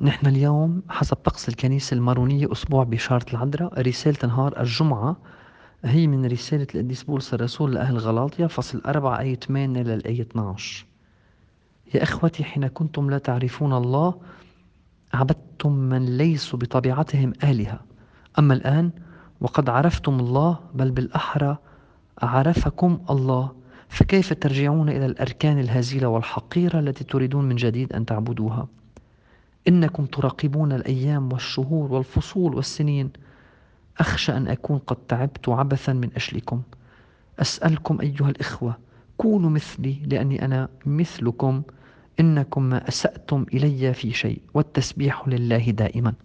نحن اليوم حسب طقس الكنيسة المارونية أسبوع بشارة العذراء. رسالة نهار الجمعة هي من رسالة القديس بولس الرسول لأهل غلاطيا فصل 4 آية 8 للآية 12. يا إخوتي، حين كنتم لا تعرفون الله عبدتم من ليسوا بطبيعتهم آلهة، أما الآن وقد عرفتم الله، بل بالأحرى عرفكم الله، فكيف ترجعون إلى الأركان الهزيلة والحقيرة التي تريدون من جديد أن تعبدوها؟ إنكم تراقبون الأيام والشهور والفصول والسنين. أخشى أن أكون قد تعبت عبثا من أجلكم. أسألكم أيها الإخوة، كونوا مثلي لأني أنا مثلكم. إنكم ما أسأتم إلي في شيء، والتسبيح لله دائما.